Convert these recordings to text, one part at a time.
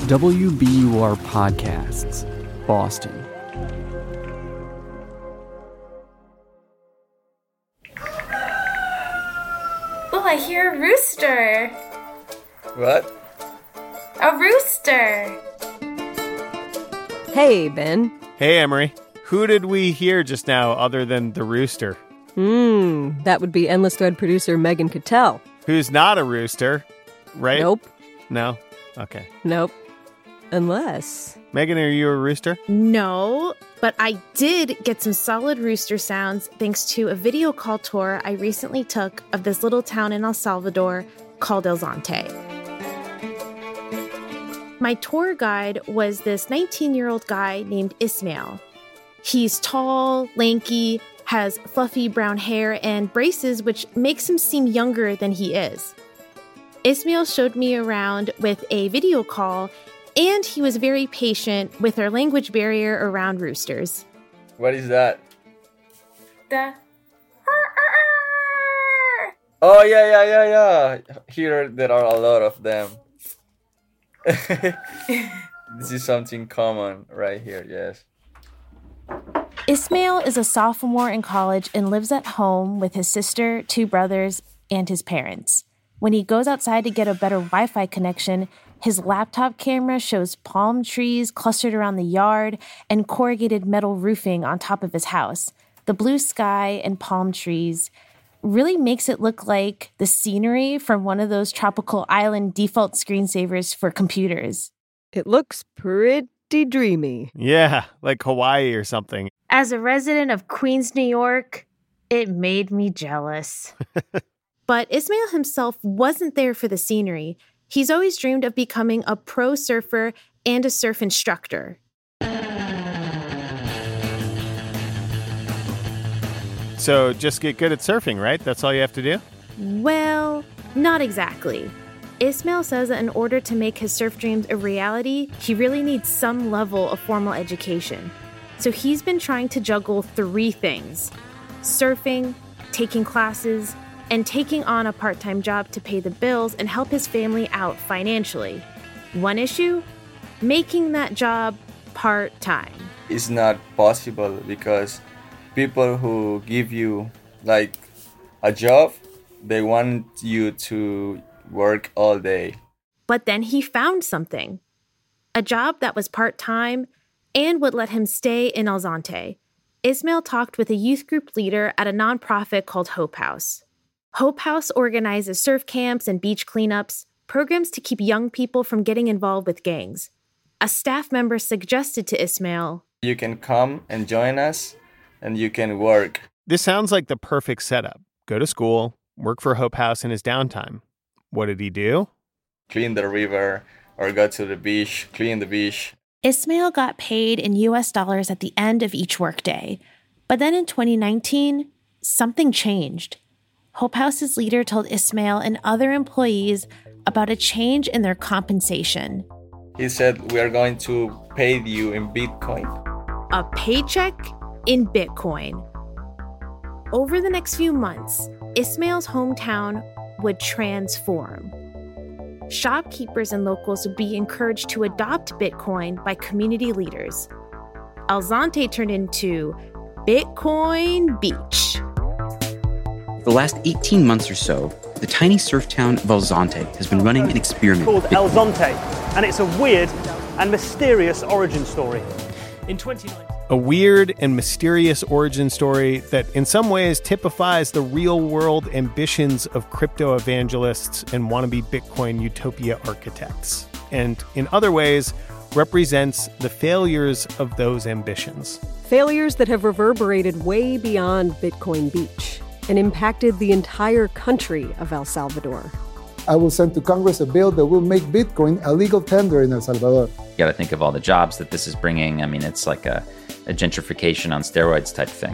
WBUR Podcasts, Boston. Oh, I hear a rooster. What? A rooster. Hey, Ben. Hey, Emery. Who did we hear just now other than the rooster? That would be Endless Thread producer Megan Cattell. Who's not a rooster, right? Nope. No? Okay. Nope. Unless... Megan, are you a rooster? No, but I did get some solid rooster sounds thanks to a video call tour I recently took of this little town in El Salvador called El Zonte. My tour guide was this 19-year-old guy named Ismail. He's tall, lanky, has fluffy brown hair and braces, which makes him seem younger than he is. Ismail showed me around with a video call, and he was very patient with our language barrier around roosters. What is that? The... Oh, yeah. Here there are a lot of them. This is something common right here, yes. Ismail is a sophomore in college and lives at home with his sister, 2 brothers, and his parents. When he goes outside to get a better Wi-Fi connection, his laptop camera shows palm trees clustered around the yard and corrugated metal roofing on top of his house. The blue sky and palm trees really makes it look like the scenery from one of those tropical island default screensavers for computers. It looks pretty dreamy. Yeah, like Hawaii or something. As a resident of Queens, New York, it made me jealous. But Ismail himself wasn't there for the scenery. He's always dreamed of becoming a pro surfer and a surf instructor. So just get good at surfing, right? That's all you have to do? Well, not exactly. Ismail says that in order to make his surf dreams a reality, he really needs some level of formal education. So he's been trying to juggle 3 things: surfing, taking classes, and taking on a part-time job to pay the bills and help his family out financially. One issue? Making that job part-time. It's not possible because people who give you like a job, they want you to work all day. But then he found something. A job that was part-time and would let him stay in El Zonte. Ismail talked with a youth group leader at a nonprofit called Hope House. Hope House organizes surf camps and beach cleanups, programs to keep young people from getting involved with gangs. A staff member suggested to Ismail, You can come and join us, and you can work. This sounds like the perfect setup. Go to school, work for Hope House in his downtime. What did he do? Clean the river or go to the beach, clean the beach. Ismail got paid in US dollars at the end of each workday. But then in 2019, something changed. Hope House's leader told Ismail and other employees about a change in their compensation. He said, we are going to pay you in Bitcoin. A paycheck in Bitcoin. Over the next few months, Ismail's hometown would transform. Shopkeepers and locals would be encouraged to adopt Bitcoin by community leaders. El Zonte turned into Bitcoin Beach. For the last 18 months or so, the tiny surf town of El Zonte has been running an experiment called El Zonte, and it's a weird and mysterious origin story. In 2019, a weird and mysterious origin story that in some ways typifies the real-world ambitions of crypto evangelists and wannabe Bitcoin utopia architects, and in other ways represents the failures of those ambitions. Failures that have reverberated way beyond Bitcoin Beach and impacted the entire country of El Salvador. I will send to Congress a bill that will make Bitcoin a legal tender in El Salvador. You got to think of all the jobs that this is bringing. I mean, it's like a gentrification on steroids type thing.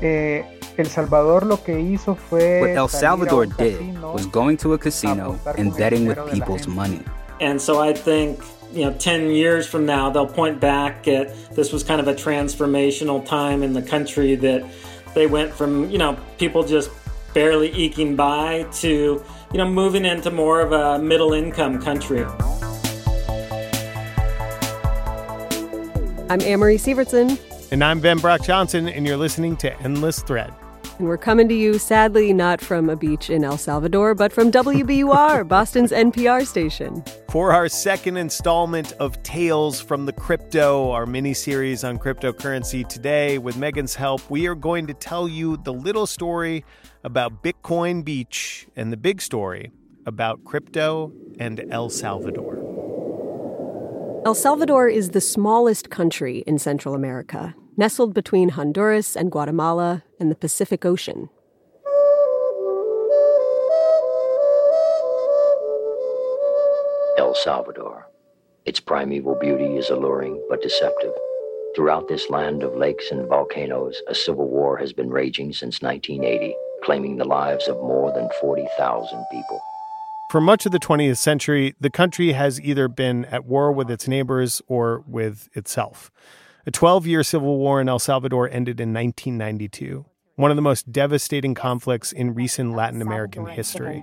What El Salvador did was going to a casino and betting with people's money. And so I think, 10 years from now, they'll point back at this was kind of a transformational time in the country that they went from, people just barely eking by to, moving into more of a middle income country. I'm Amory Sievertson. And I'm Ben Brock Johnson, and you're listening to Endless Thread. And we're coming to you, sadly, not from a beach in El Salvador, but from WBUR, Boston's NPR station. For our second installment of Tales from the Crypto, our mini-series on cryptocurrency today, with Megan's help, we are going to tell you the little story about Bitcoin Beach and the big story about crypto and El Salvador. El Salvador is the smallest country in Central America, nestled between Honduras and Guatemala and the Pacific Ocean. El Salvador. Its primeval beauty is alluring but deceptive. Throughout this land of lakes and volcanoes, a civil war has been raging since 1980, claiming the lives of more than 40,000 people. For much of the 20th century, the country has either been at war with its neighbors or with itself. A 12-year civil war in El Salvador ended in 1992, one of the most devastating conflicts in recent Latin American history.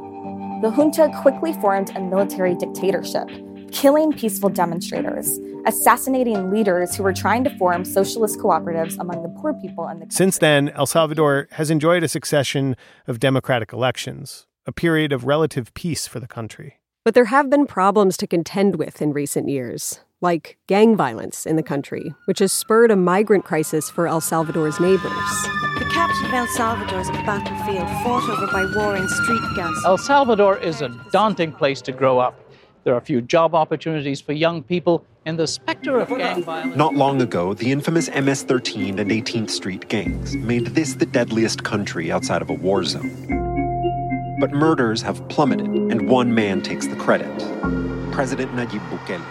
The junta quickly formed a military dictatorship, killing peaceful demonstrators, assassinating leaders who were trying to form socialist cooperatives among the poor people in the country. Since then, El Salvador has enjoyed a succession of democratic elections, a period of relative peace for the country. But there have been problems to contend with in recent years, like gang violence in the country, which has spurred a migrant crisis for El Salvador's neighbors. The capital of El Salvador is a battlefield fought over by warring street gangs. El Salvador is a daunting place to grow up. There are few job opportunities for young people, and the specter of gang violence... Not long ago, the infamous MS-13 and 18th Street gangs made this the deadliest country outside of a war zone. But murders have plummeted, and one man takes the credit: President Nayib Bukele.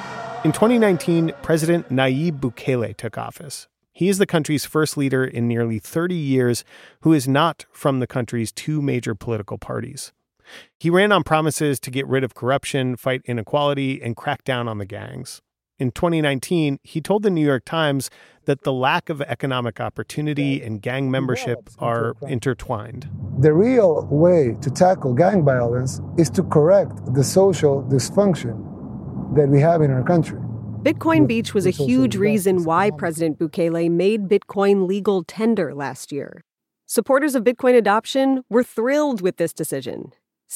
In 2019, President Nayib Bukele took office. He is the country's first leader in nearly 30 years who is not from the country's two major political parties. He ran on promises to get rid of corruption, fight inequality, and crack down on the gangs. In 2019, he told the New York Times that the lack of economic opportunity and gang membership are intertwined. The real way to tackle gang violence is to correct the social dysfunction that we have in our country. Bitcoin Beach was a huge reason why President Bukele made Bitcoin legal tender last year. Supporters of Bitcoin adoption were thrilled with this decision.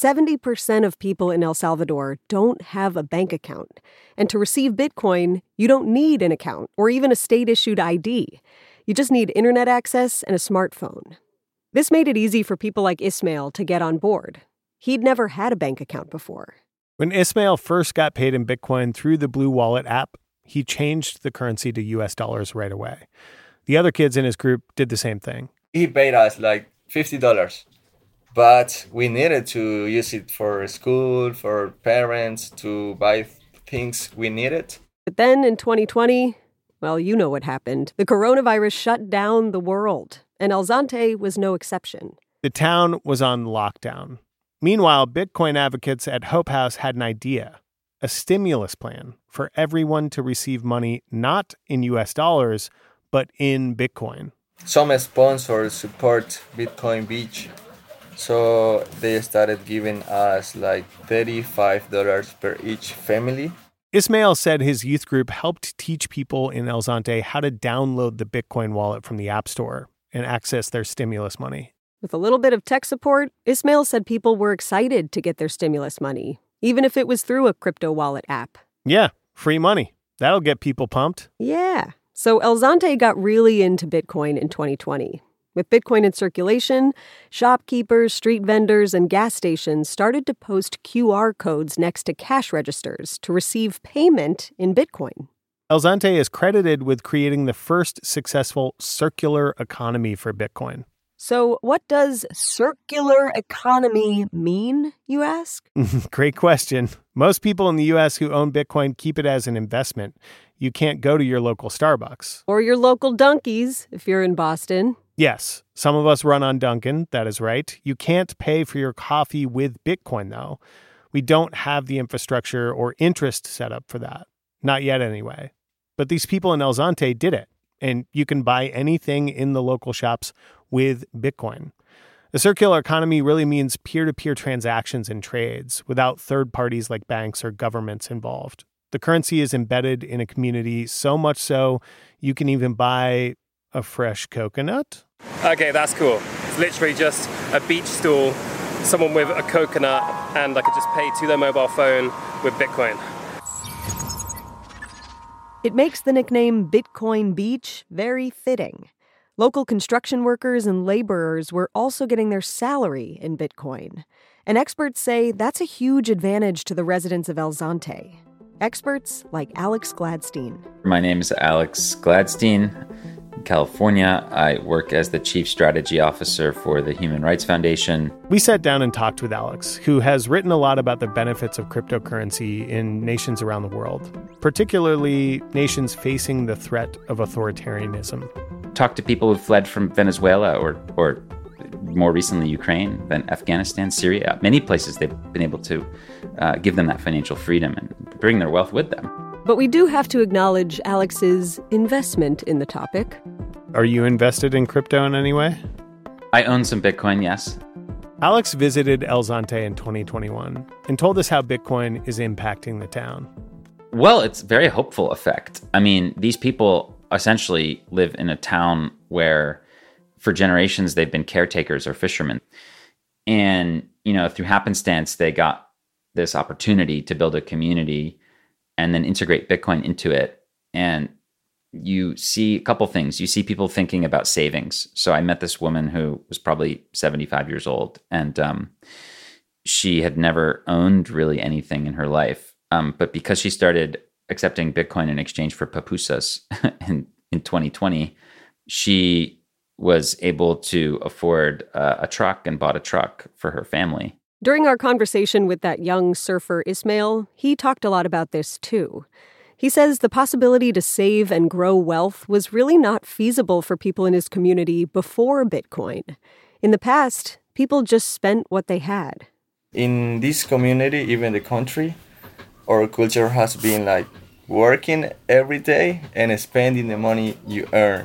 70% of people in El Salvador don't have a bank account. And to receive Bitcoin, you don't need an account or even a state-issued ID. You just need internet access and a smartphone. This made it easy for people like Ismail to get on board. He'd never had a bank account before. When Ismail first got paid in Bitcoin through the Blue Wallet app, he changed the currency to US dollars right away. The other kids in his group did the same thing. He paid us like $50. But we needed to use it for school, for parents, to buy things we needed. But then in 2020, well, you know what happened. The coronavirus shut down the world, and El Zante was no exception. The town was on lockdown. Meanwhile, Bitcoin advocates at Hope House had an idea, a stimulus plan for everyone to receive money not in US dollars, but in Bitcoin. Some sponsors support Bitcoin Beach. So they started giving us like $35 per each family. Ismail said his youth group helped teach people in El Zante how to download the Bitcoin wallet from the App Store and access their stimulus money. With a little bit of tech support, Ismail said people were excited to get their stimulus money, even if it was through a crypto wallet app. Yeah, free money. That'll get people pumped. Yeah. So El Zante got really into Bitcoin in 2020. With Bitcoin in circulation, shopkeepers, street vendors, and gas stations started to post QR codes next to cash registers to receive payment in Bitcoin. El Zante is credited with creating the first successful circular economy for Bitcoin. So what does circular economy mean, you ask? Great question. Most people in the U.S. who own Bitcoin keep it as an investment. You can't go to your local Starbucks. Or your local Dunkies, if you're in Boston. Yes, some of us run on Dunkin', that is right. You can't pay for your coffee with Bitcoin, though. We don't have the infrastructure or interest set up for that. Not yet, anyway. But these people in El Zante did it, and you can buy anything in the local shops with Bitcoin. The circular economy really means peer-to-peer transactions and trades without third parties like banks or governments involved. The currency is embedded in a community, so much so you can even buy a fresh coconut. Okay, that's cool. It's literally just a beach stall, someone with a coconut, and I could just pay to their mobile phone with Bitcoin. It makes the nickname Bitcoin Beach very fitting. Local construction workers and laborers were also getting their salary in Bitcoin. And experts say that's a huge advantage to the residents of El Zonte. Experts like Alex Gladstein. My name is Alex Gladstein. In California, I work as the Chief Strategy Officer for the Human Rights Foundation. We sat down and talked with Alex, who has written a lot about the benefits of cryptocurrency in nations around the world, particularly nations facing the threat of authoritarianism. Talked to people who fled from Venezuela or more recently Ukraine, then Afghanistan, Syria. Many places they've been able to give them that financial freedom and bring their wealth with them. But we do have to acknowledge Alex's investment in the topic. Are you invested in crypto in any way? I own some Bitcoin, yes. Alex visited El Zonte in 2021 and told us how Bitcoin is impacting the town. Well, it's a very hopeful effect. I mean, these people essentially live in a town where for generations they've been caretakers or fishermen. And, through happenstance, they got this opportunity to build a community and then integrate Bitcoin into it. And you see a couple things. You see people thinking about savings. So I met this woman who was probably 75 years old, and she had never owned really anything in her life. But because she started accepting Bitcoin in exchange for pupusas in 2020, she was able to afford a truck and bought a truck for her family. During our conversation with that young surfer Ismail, he talked a lot about this too. He says the possibility to save and grow wealth was really not feasible for people in his community before Bitcoin. In the past, people just spent what they had. In this community, even the country, our culture has been like working every day and spending the money you earn.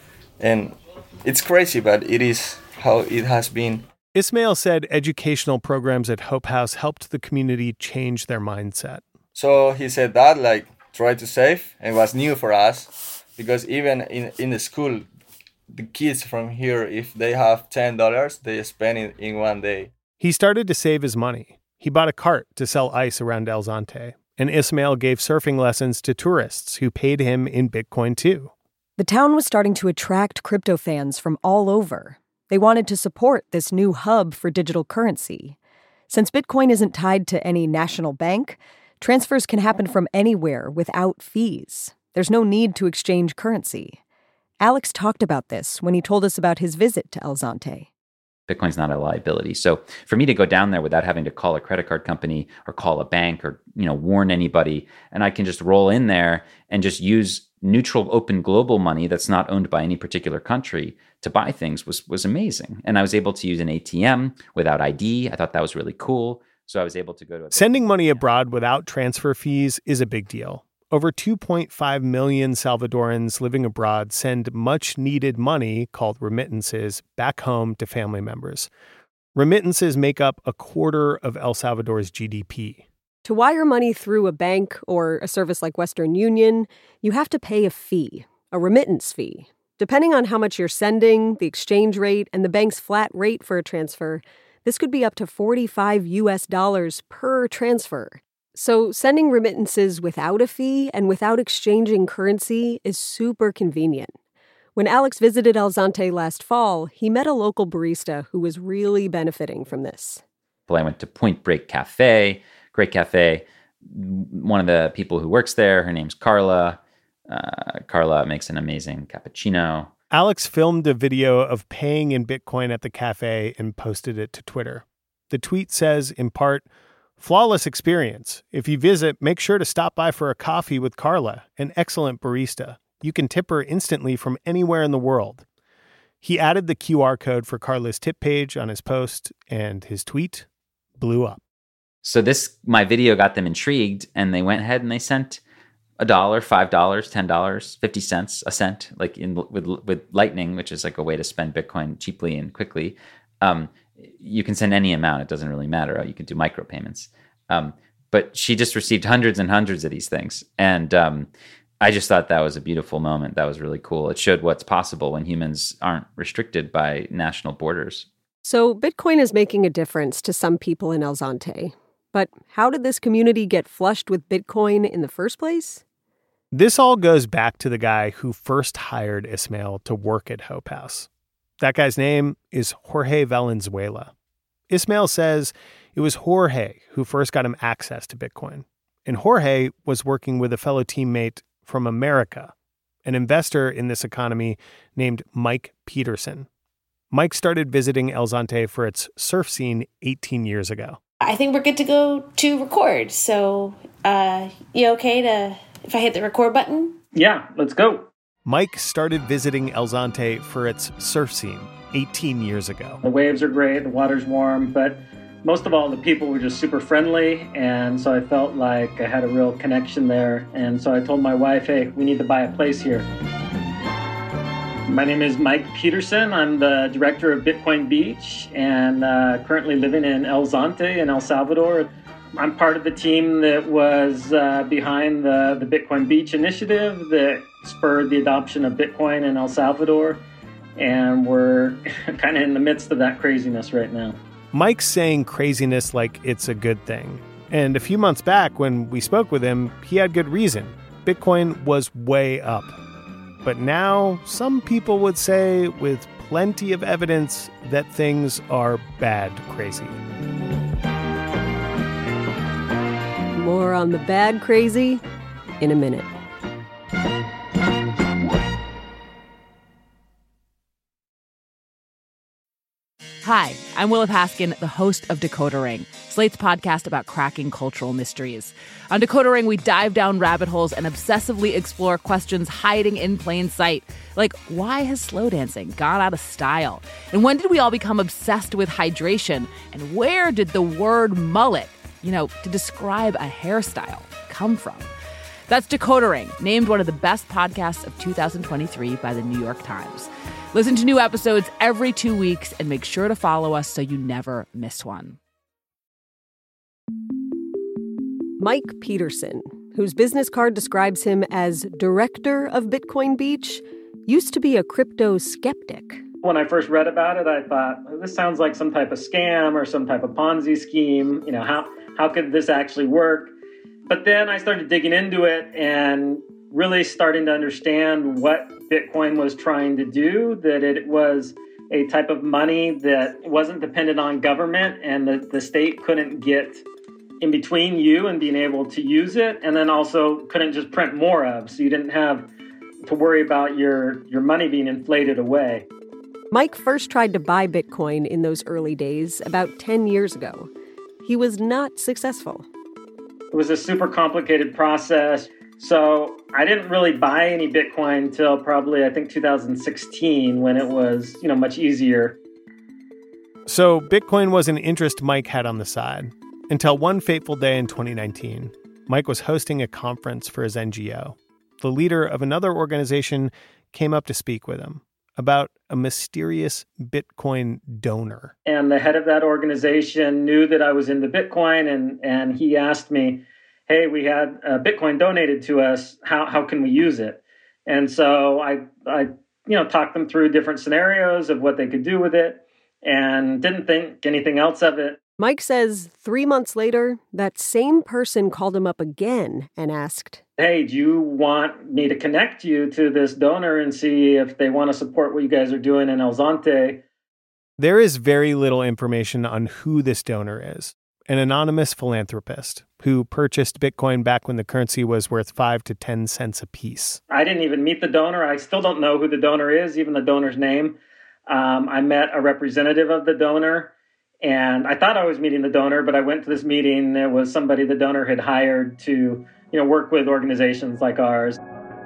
And it's crazy, but it is how it has been. Ismail said educational programs at Hope House helped the community change their mindset. So he said that, try to save, and it was new for us, because even in the school, the kids from here, if they have $10, they spend it in one day. He started to save his money. He bought a cart to sell ice around El Zonte, and Ismail gave surfing lessons to tourists who paid him in Bitcoin too. The town was starting to attract crypto fans from all over. They wanted to support this new hub for digital currency. Since Bitcoin isn't tied to any national bank, transfers can happen from anywhere without fees. There's no need to exchange currency. Alex talked about this when he told us about his visit to El Zonte. Bitcoin's not a liability. So for me to go down there without having to call a credit card company or call a bank or, warn anybody, and I can just roll in there and just use neutral, open global money that's not owned by any particular country to buy things was amazing. And I was able to use an ATM without ID. I thought that was really cool. So I was able to go to... Sending money abroad without transfer fees is a big deal. Over 2.5 million Salvadorans living abroad send much-needed money, called remittances, back home to family members. Remittances make up a quarter of El Salvador's GDP. To wire money through a bank or a service like Western Union, you have to pay a fee, a remittance fee. Depending on how much you're sending, the exchange rate, and the bank's flat rate for a transfer, this could be up to $45 per transfer. So sending remittances without a fee and without exchanging currency is super convenient. When Alex visited El Zonte last fall, he met a local barista who was really benefiting from this. I went to Point Break Cafe, great cafe. One of the people who works there, her name's Carla. Carla makes an amazing cappuccino. Alex filmed a video of paying in Bitcoin at the cafe and posted it to Twitter. The tweet says, in part, "Flawless experience. If you visit, make sure to stop by for a coffee with Carla, an excellent barista. You can tip her instantly from anywhere in the world." He added the QR code for Carla's tip page on his post, and his tweet blew up. So my video got them intrigued, and they went ahead and they sent $1, $5, $10, 50 cents, a cent, with Lightning, which is like a way to spend Bitcoin cheaply and quickly. You can send any amount. It doesn't really matter. You can do micropayments. but she just received hundreds and hundreds of these things. And I just thought that was a beautiful moment. That was really cool. It showed what's possible when humans aren't restricted by national borders. So Bitcoin is making a difference to some people in El Zonte. But how did this community get flushed with Bitcoin in the first place? This all goes back to the guy who first hired Ismael to work at Hope House. That guy's name is Jorge Valenzuela. Ismael says it was Jorge who first got him access to Bitcoin. And Jorge was working with a fellow teammate from America, an investor in this economy named Mike Peterson. Mike started visiting El Zonte for its surf scene 18 years ago. I think we're good to go to record. So, you okay if I hit the record button? Yeah, let's go. Mike started visiting El Zonte for its surf scene 18 years ago. The waves are great, the water's warm, but most of all, the people were just super friendly, and so I felt like I had a real connection there. And so I told my wife, hey, we need to buy a place here. My name is Mike Peterson. I'm the director of Bitcoin Beach and currently living in El Zonte in El Salvador. I'm part of the team that was behind the Bitcoin Beach initiative that spurred the adoption of Bitcoin in El Salvador, and we're kind of in the midst of that craziness right now. Mike's saying craziness like it's a good thing. And a few months back when we spoke with him, he had good reason. Bitcoin was way up. But now some people would say with plenty of evidence that things are bad crazy. More on the bad crazy in a minute. Hi, I'm Willa Paskin, the host of Decoder Ring, Slate's podcast about cracking cultural mysteries. On Decoder Ring, we dive down rabbit holes and obsessively explore questions hiding in plain sight. Like, why has slow dancing gone out of style? And when did we all become obsessed with hydration? And where did the word mullet, to describe a hairstyle, come from? That's Decoder Ring, named one of the best podcasts of 2023 by the New York Times. Listen to new episodes every 2 weeks and make sure to follow us so you never miss one. Mike Peterson, whose business card describes him as director of Bitcoin Beach, used to be a crypto skeptic. When I first read about it, I thought, this sounds like some type of scam or some type of Ponzi scheme. How could this actually work? But then I started digging into it and really starting to understand what Bitcoin was trying to do, that it was a type of money that wasn't dependent on government and the state couldn't get in between you and being able to use it, and then also couldn't just print more of, so you didn't have to worry about your money being inflated away. Mike first tried to buy Bitcoin in those early days, about 10 years ago. He was not successful. It was a super complicated process. So I didn't really buy any Bitcoin until probably, I think, 2016, when it was, much easier. So Bitcoin was an interest Mike had on the side until one fateful day in 2019. Mike was hosting a conference for his NGO. The leader of another organization came up to speak with him about a mysterious Bitcoin donor. And the head of that organization knew that I was into Bitcoin, and he asked me, hey, we had Bitcoin donated to us. How can we use it? And so I talked them through different scenarios of what they could do with it and didn't think anything else of it. Mike says 3 months later, that same person called him up again and asked, hey, do you want me to connect you to this donor and see if they want to support what you guys are doing in El Zonte? There is very little information on who this donor is. An anonymous philanthropist who purchased Bitcoin back when the currency was worth 5 to 10 cents a piece. I didn't even meet the donor. I still don't know who the donor is, even the donor's name. I met a representative of the donor, and I thought I was meeting the donor, but I went to this meeting. It was somebody the donor had hired to, work with organizations like ours.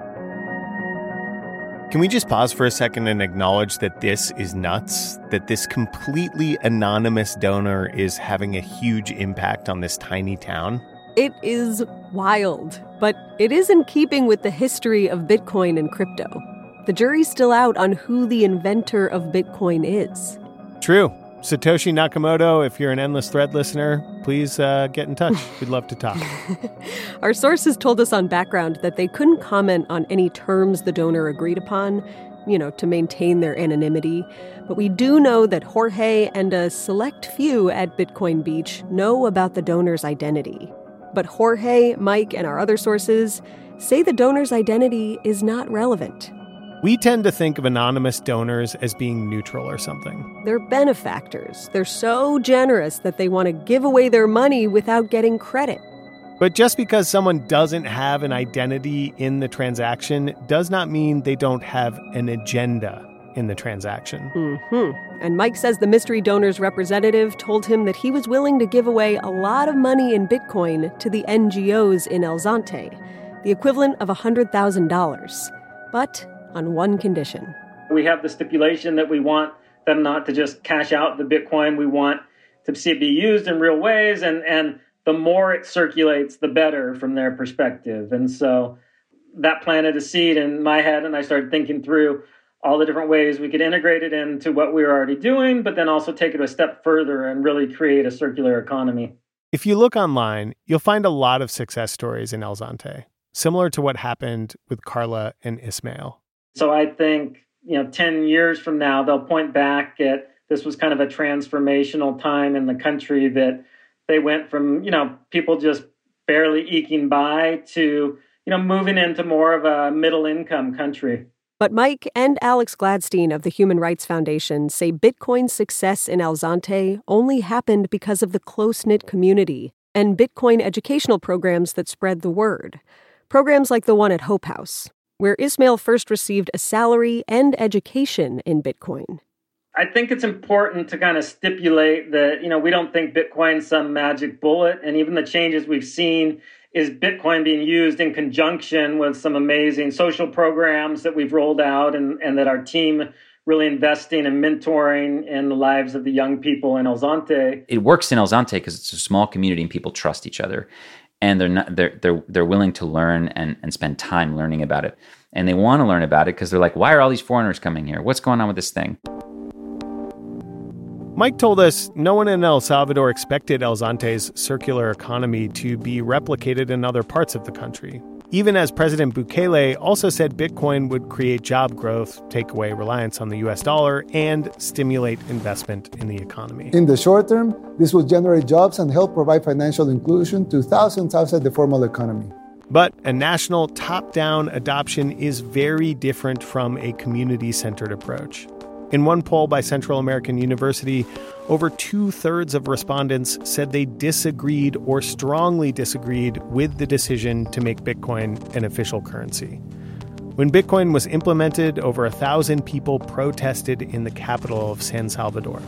Can we just pause for a second and acknowledge that this is nuts? That this completely anonymous donor is having a huge impact on this tiny town? It is wild, but it is in keeping with the history of Bitcoin and crypto. The jury's still out on who the inventor of Bitcoin is. True. Satoshi Nakamoto, if you're an Endless Thread listener, please get in touch. We'd love to talk. Our sources told us on Background that they couldn't comment on any terms the donor agreed upon, to maintain their anonymity. But we do know that Jorge and a select few at Bitcoin Beach know about the donor's identity. But Jorge, Mike, and our other sources say the donor's identity is not relevant. We tend to think of anonymous donors as being neutral or something. They're benefactors. They're so generous that they want to give away their money without getting credit. But just because someone doesn't have an identity in the transaction does not mean they don't have an agenda in the transaction. Mm-hmm. And Mike says the mystery donor's representative told him that he was willing to give away a lot of money in Bitcoin to the NGOs in El Zonte, the equivalent of $100,000. But on one condition. We have the stipulation that we want them not to just cash out the Bitcoin. We want to see it be used in real ways, and the more it circulates, the better from their perspective. And so that planted a seed in my head, and I started thinking through all the different ways we could integrate it into what we were already doing, but then also take it a step further and really create a circular economy. If you look online, you'll find a lot of success stories in El Zonte, similar to what happened with Carla and Ismail. So I think, 10 years from now, they'll point back at this was kind of a transformational time in the country that they went from, people just barely eking by to, moving into more of a middle income country. But Mike and Alex Gladstein of the Human Rights Foundation say Bitcoin's success in El Zonte only happened because of the close-knit community and Bitcoin educational programs that spread the word. Programs like the one at Hope House, where Ismail first received a salary and education in Bitcoin. I think it's important to kind of stipulate that, we don't think Bitcoin's some magic bullet. And even the changes we've seen is Bitcoin being used in conjunction with some amazing social programs that we've rolled out and that our team really investing and mentoring in the lives of the young people in El Zonte. It works in El Zonte because it's a small community and people trust each other. And they're willing to learn and spend time learning about it. And they want to learn about it because they're like, why are all these foreigners coming here? What's going on with this thing? Mike told us no one in El Salvador expected El Zonte's circular economy to be replicated in other parts of the country, even as President Bukele also said Bitcoin would create job growth, take away reliance on the U.S. dollar, and stimulate investment in the economy. In the short term, this will generate jobs and help provide financial inclusion to thousands outside the formal economy. But a national top-down adoption is very different from a community-centered approach. In one poll by Central American University, over 2/3 of respondents said they disagreed or strongly disagreed with the decision to make Bitcoin an official currency. When Bitcoin was implemented, over 1,000 people protested in the capital of San Salvador.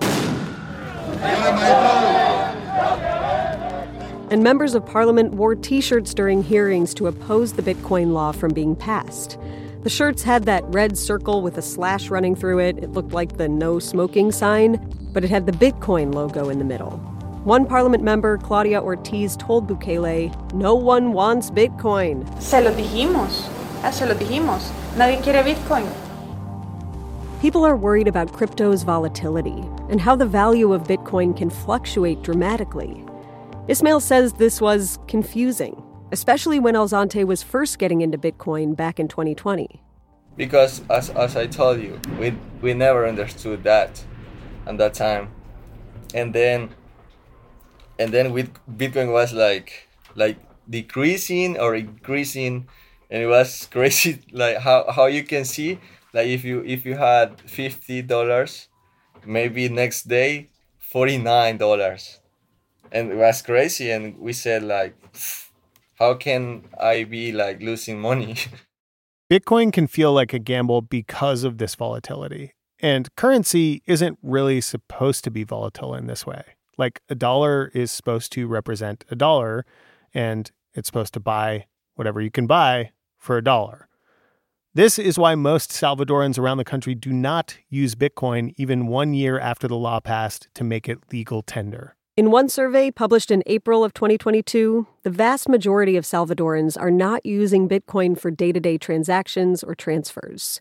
And members of parliament wore T-shirts during hearings to oppose the Bitcoin law from being passed. The shirts had that red circle with a slash running through it. It looked like the no smoking sign, but it had the Bitcoin logo in the middle. One parliament member, Claudia Ortiz, told Bukele, no one wants Bitcoin. Se lo dijimos. Se lo dijimos. Nadie quiere Bitcoin. People are worried about crypto's volatility and how the value of Bitcoin can fluctuate dramatically. Ismail says this was confusing, especially when El Zonte was first getting into Bitcoin back in 2020. Because as I told you, we never understood that at that time. And then with Bitcoin was like decreasing or increasing, and it was crazy like how you can see like if you had $50, maybe next day $49. And it was crazy, and we said like, how can I be like losing money? Bitcoin can feel like a gamble because of this volatility. And currency isn't really supposed to be volatile in this way. Like a dollar is supposed to represent a dollar, and it's supposed to buy whatever you can buy for $1. This is why most Salvadorans around the country do not use Bitcoin even 1 year after the law passed to make it legal tender. In one survey published in April of 2022, the vast majority of Salvadorans are not using Bitcoin for day-to-day transactions or transfers.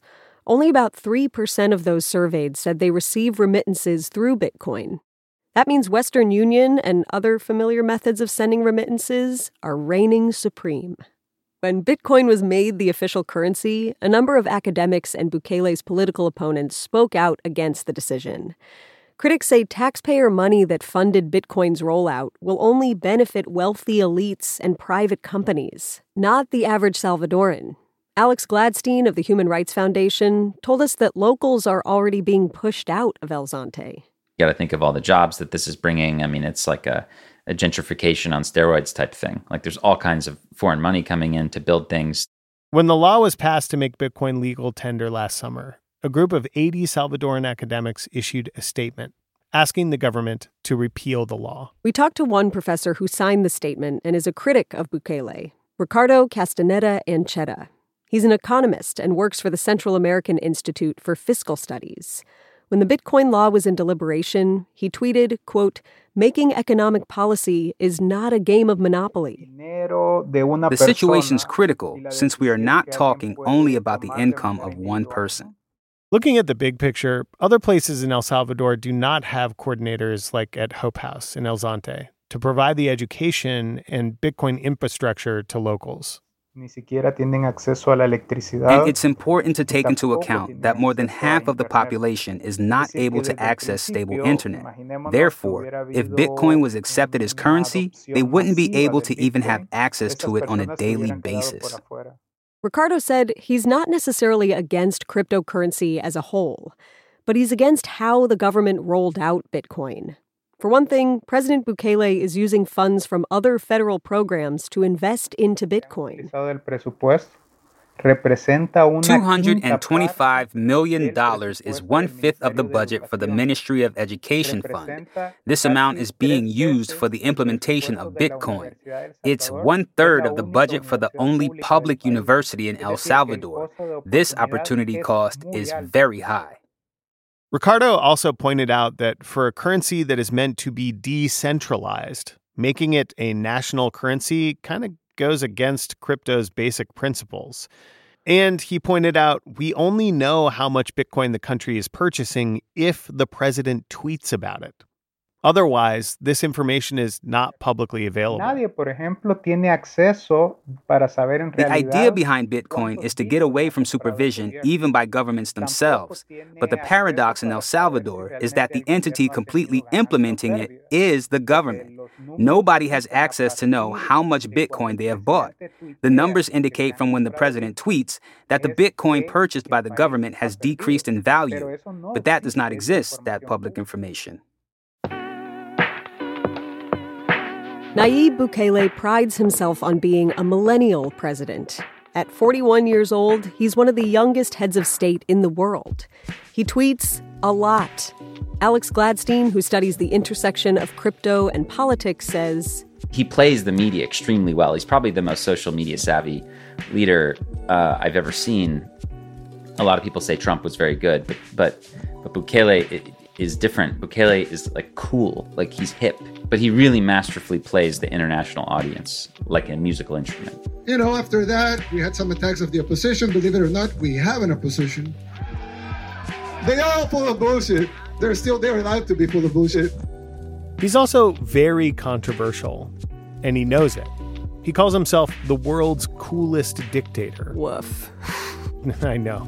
only about 3% of those surveyed said they receive remittances through Bitcoin. That means Western Union and other familiar methods of sending remittances are reigning supreme. When Bitcoin was made the official currency, a number of academics and Bukele's political opponents spoke out against the decision. Critics say taxpayer money that funded Bitcoin's rollout will only benefit wealthy elites and private companies, not the average Salvadoran. Alex Gladstein of the Human Rights Foundation told us that locals are already being pushed out of El Zonte. You got to think of all the jobs that this is bringing. I mean, it's like a gentrification on steroids type thing. Like there's all kinds of foreign money coming in to build things. When the law was passed to make Bitcoin legal tender last summer, a group of 80 Salvadoran academics issued a statement asking the government to repeal the law. We talked to one professor who signed the statement and is a critic of Bukele, Ricardo Castaneda Ancheta. He's an economist and works for the Central American Institute for Fiscal Studies. When the Bitcoin law was in deliberation, he tweeted, quote, "Making economic policy is not a game of Monopoly." The situation's critical since we are not talking only about the income of one person. Looking at the big picture, other places in El Salvador do not have coordinators like at Hope House in El Zonte to provide the education and Bitcoin infrastructure to locals. And it's important to take into account that more than half of the population is not able to access stable internet. Therefore, if Bitcoin was accepted as currency, they wouldn't be able to even have access to it on a daily basis. Ricardo said he's not necessarily against cryptocurrency as a whole, but he's against how the government rolled out Bitcoin. For one thing, President Bukele is using funds from other federal programs to invest into Bitcoin. $225 million is 1/5 of the budget for the Ministry of Education Fund. This amount is being used for the implementation of Bitcoin. It's 1/3 of the budget for the only public university in El Salvador. This opportunity cost is very high. Ricardo also pointed out that for a currency that is meant to be decentralized, making it a national currency kind of goes against crypto's basic principles. And he pointed out we only know how much Bitcoin the country is purchasing if the president tweets about it. Otherwise, this information is not publicly available. The idea behind Bitcoin is to get away from supervision even by governments themselves. But the paradox in El Salvador is that the entity completely implementing it is the government. Nobody has access to know how much Bitcoin they have bought. The numbers indicate from when the president tweets that the Bitcoin purchased by the government has decreased in value. But that does not exist, that public information. Nayib Bukele prides himself on being a millennial president. At 41 years old, he's one of the youngest heads of state in the world. He tweets a lot. Alex Gladstein, who studies the intersection of crypto and politics, says, He plays the media extremely well. He's probably the most social media savvy leader I've ever seen. A lot of people say Trump was very good, but Bukele is different. Bukele is like cool, like he's hip, but he really masterfully plays the international audience like a musical instrument. You know, after that, we had some attacks of the opposition. Believe it or not, we have an opposition. They are all full of bullshit. They're allowed to be full of bullshit. He's also very controversial, and he knows it. He calls himself the world's coolest dictator. Woof. I know.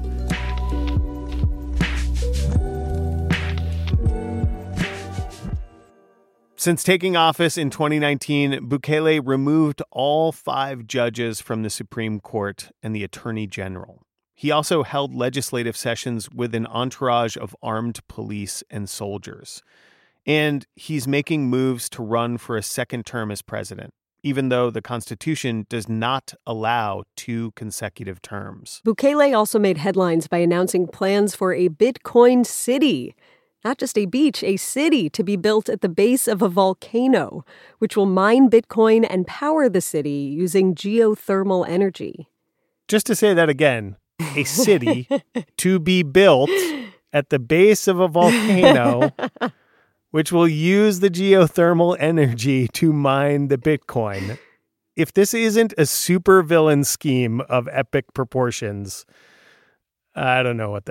Since taking office in 2019, Bukele removed all 5 judges from the Supreme Court and the Attorney General. He also held legislative sessions with an entourage of armed police and soldiers. And he's making moves to run for a second term as president, even though the Constitution does not allow 2 consecutive terms. Bukele also made headlines by announcing plans for a Bitcoin city. Not just a beach, a city to be built at the base of a volcano, which will mine Bitcoin and power the city using geothermal energy. Just to say that again, a city to be built at the base of a volcano, which will use the geothermal energy to mine the Bitcoin. If this isn't a supervillain scheme of epic proportions, I don't know what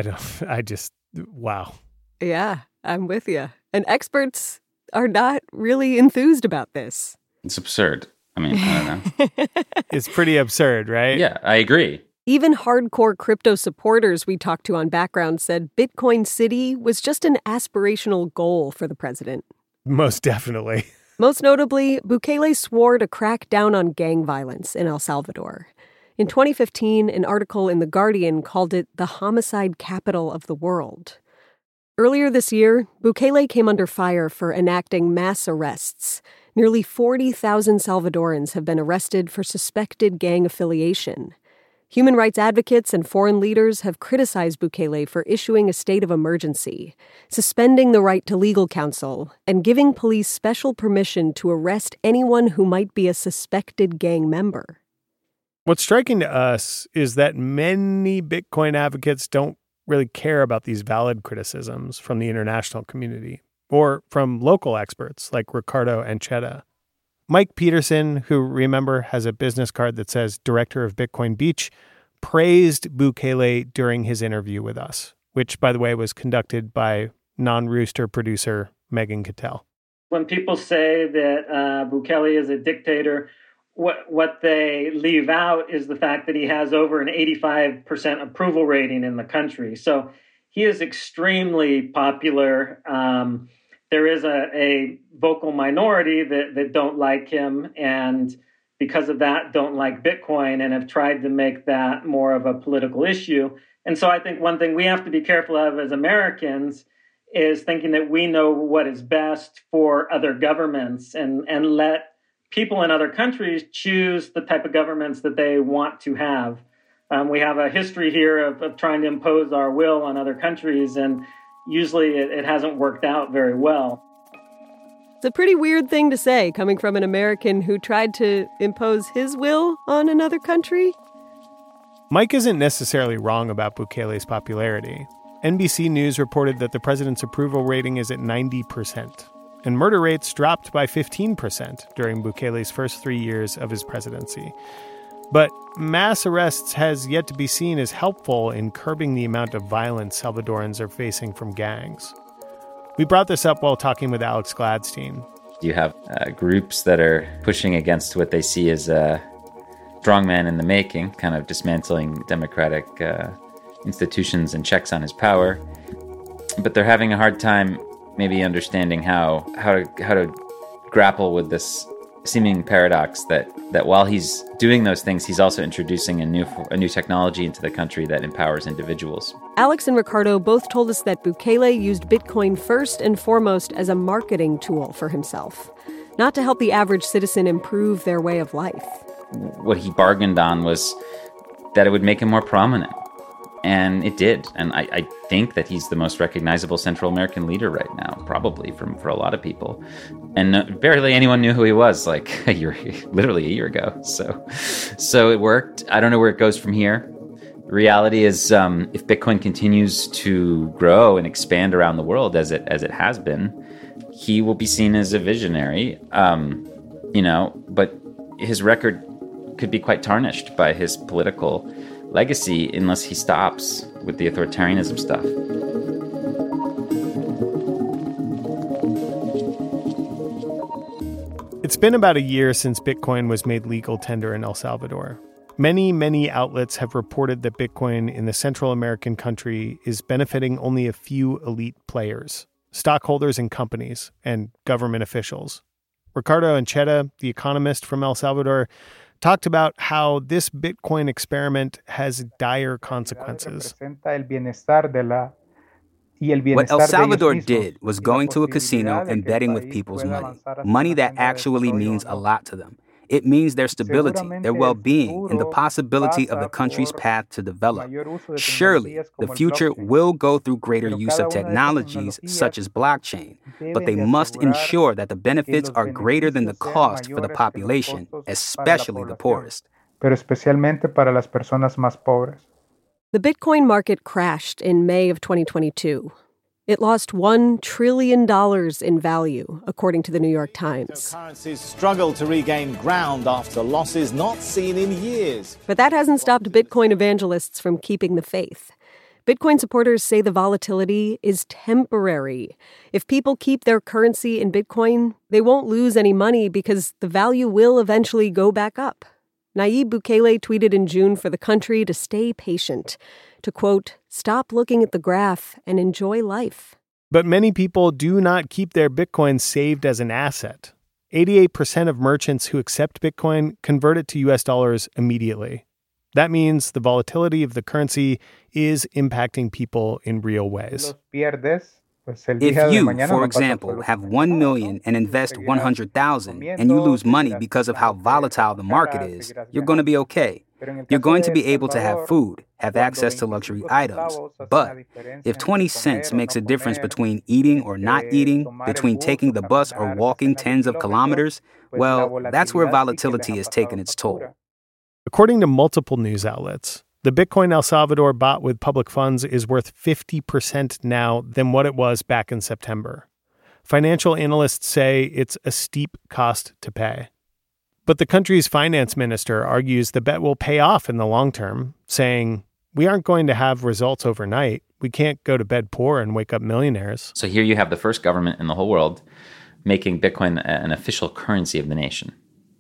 wow. Yeah, I'm with you. And experts are not really enthused about this. It's absurd. I mean, I don't know. It's pretty absurd, right? Yeah, I agree. Even hardcore crypto supporters we talked to on Background said Bitcoin City was just an aspirational goal for the president. Most definitely. Most notably, Bukele swore to crack down on gang violence in El Salvador. In 2015, an article in The Guardian called it the homicide capital of the world. Earlier this year, Bukele came under fire for enacting mass arrests. Nearly 40,000 Salvadorans have been arrested for suspected gang affiliation. Human rights advocates and foreign leaders have criticized Bukele for issuing a state of emergency, suspending the right to legal counsel, and giving police special permission to arrest anyone who might be a suspected gang member. What's striking to us is that many Bitcoin advocates don't really care about these valid criticisms from the international community or from local experts like Ricardo Ancheta. Mike Peterson, who, remember, has a business card that says Director of Bitcoin Beach, praised Bukele during his interview with us, which, by the way, was conducted by Non-Rooster producer Megan Cattell. When people say that Bukele is a dictator, what they leave out is the fact that he has over an 85% approval rating in the country. So he is extremely popular. There is a vocal minority that don't like him, and because of that, don't like Bitcoin and have tried to make that more of a political issue. And so I think one thing we have to be careful of as Americans is thinking that we know what is best for other governments and let people in other countries choose the type of governments that they want to have. We have a history here of trying to impose our will on other countries, and usually it hasn't worked out very well. It's a pretty weird thing to say coming from an American who tried to impose his will on another country. Mike isn't necessarily wrong about Bukele's popularity. NBC News reported that the president's approval rating is at 90%. And murder rates dropped by 15% during Bukele's first 3 years of his presidency. But mass arrests has yet to be seen as helpful in curbing the amount of violence Salvadorans are facing from gangs. We brought this up while talking with Alex Gladstein. You have groups that are pushing against what they see as a strongman in the making, kind of dismantling democratic institutions and checks on his power. But they're having a hard time maybe understanding how to grapple with this seeming paradox that while he's doing those things, he's also introducing a new technology into the country that empowers individuals. Alex and Ricardo both told us that Bukele used Bitcoin first and foremost as a marketing tool for himself, not to help the average citizen improve their way of life. What he bargained on was that it would make him more prominent. And it did. And I think that he's the most recognizable Central American leader right now, probably for a lot of people. And barely anyone knew who he was literally a year ago. So it worked. I don't know where it goes from here. The reality is, if Bitcoin continues to grow and expand around the world as it has been, he will be seen as a visionary. But his record could be quite tarnished by his political legacy unless he stops with the authoritarianism stuff. It's been about a year since Bitcoin was made legal tender in El Salvador. Many outlets have reported that Bitcoin in the Central American country is benefiting only a few elite players, stockholders in companies, and government officials. Ricardo Ancheta, the economist from El Salvador, talked about how this Bitcoin experiment has dire consequences. What El Salvador did was going to a casino and betting with people's money that actually means a lot to them. It means their stability, their well-being, and the possibility of the country's path to develop. Surely, the future will go through greater use of technologies such as blockchain, but they must ensure that the benefits are greater than the cost for the population, especially the poorest. The Bitcoin market crashed in May of 2022. It lost $1 trillion in value, according to the New York Times. Currencies struggle to regain ground after losses not seen in years. But that hasn't stopped Bitcoin evangelists from keeping the faith. Bitcoin supporters say the volatility is temporary. If people keep their currency in Bitcoin, they won't lose any money because the value will eventually go back up. Nayib Bukele tweeted in June for the country to stay patient, to, quote, stop looking at the graph and enjoy life. But many people do not keep their Bitcoin saved as an asset. 88% of merchants who accept Bitcoin convert it to US dollars immediately. That means the volatility of the currency is impacting people in real ways. If you, for example, have 1 million and invest 100,000 and you lose money because of how volatile the market is, you're going to be okay. You're going to be able to have food, have access to luxury items. But if 20 cents makes a difference between eating or not eating, between taking the bus or walking tens of kilometers, well, that's where volatility is taking its toll. According to multiple news outlets, the Bitcoin El Salvador bought with public funds is worth 50% now than what it was back in September. Financial analysts say it's a steep cost to pay. But the country's finance minister argues the bet will pay off in the long term, saying, we aren't going to have results overnight. We can't go to bed poor and wake up millionaires. So here you have the first government in the whole world making Bitcoin an official currency of the nation.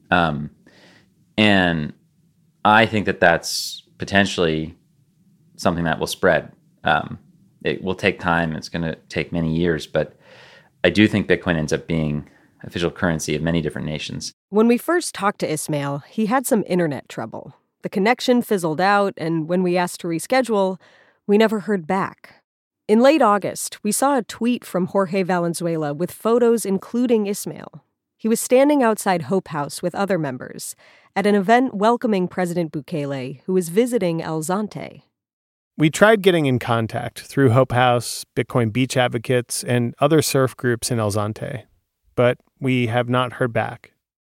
And I think that that's potentially something that will spread. It will take time. It's going to take many years. But I do think Bitcoin ends up being official currency of many different nations. When we first talked to Ismail, he had some internet trouble. The connection fizzled out, and when we asked to reschedule, we never heard back. In late August, we saw a tweet from Jorge Valenzuela with photos including Ismail. He was standing outside Hope House with other members at an event welcoming President Bukele, who was visiting El Zonte. We tried getting in contact through Hope House, Bitcoin Beach Advocates, and other surf groups in El Zonte, but we have not heard back.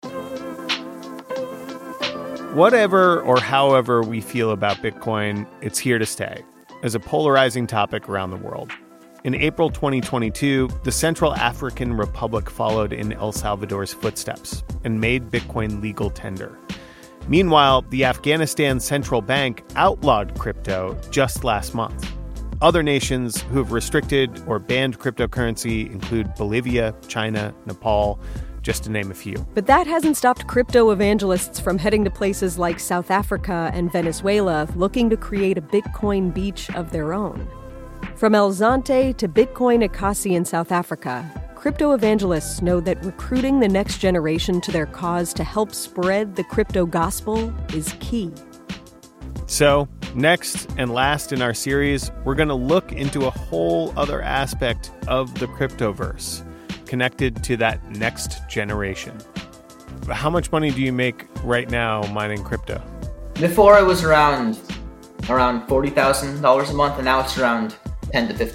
Whatever or however we feel about Bitcoin, it's here to stay as a polarizing topic around the world. In April 2022, the Central African Republic followed in El Salvador's footsteps and made Bitcoin legal tender. Meanwhile, the Afghanistan Central Bank outlawed crypto just last month. Other nations who have restricted or banned cryptocurrency include Bolivia, China, Nepal, just to name a few. But that hasn't stopped crypto evangelists from heading to places like South Africa and Venezuela looking to create a Bitcoin beach of their own. From El Zonte to Bitcoin Ekasi in South Africa, crypto evangelists know that recruiting the next generation to their cause to help spread the crypto gospel is key. So, next and last in our series, we're going to look into a whole other aspect of the cryptoverse connected to that next generation. How much money do you make right now mining crypto? Before it was around $40,000 a month, and now it's around $10,000 to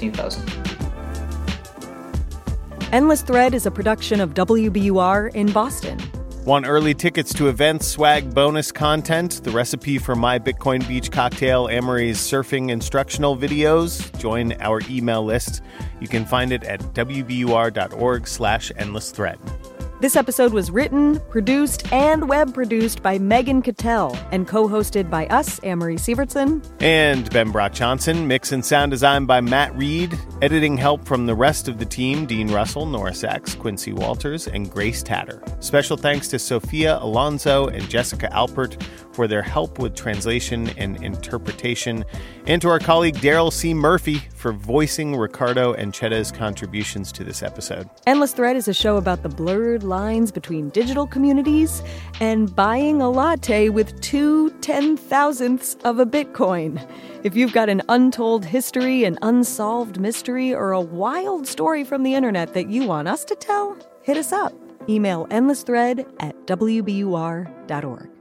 $15,000. Endless Thread is a production of WBUR in Boston. Want early tickets to events, swag, bonus content, the recipe for my Bitcoin Beach cocktail, Amory's surfing instructional videos? Join our email list. You can find it at wbur.org/endlessthread. This episode was written, produced, and web-produced by Megan Cattell and co-hosted by us, Amory Sievertson. And Ben Brock-Johnson. Mix and sound design by Matt Reed. Editing help from the rest of the team, Dean Russell, Nora Sachs, Quincy Walters, and Grace Tatter. Special thanks to Sophia Alonso and Jessica Alpert for their help with translation and interpretation, and to our colleague Daryl C. Murphy for voicing Ricardo and Chetta's contributions to this episode. Endless Thread is a show about the blurred lines between digital communities and buying a latte with 2 10,000ths of a Bitcoin. If you've got an untold history, an unsolved mystery, or a wild story from the internet that you want us to tell, hit us up. Email endlessthread@wbur.org.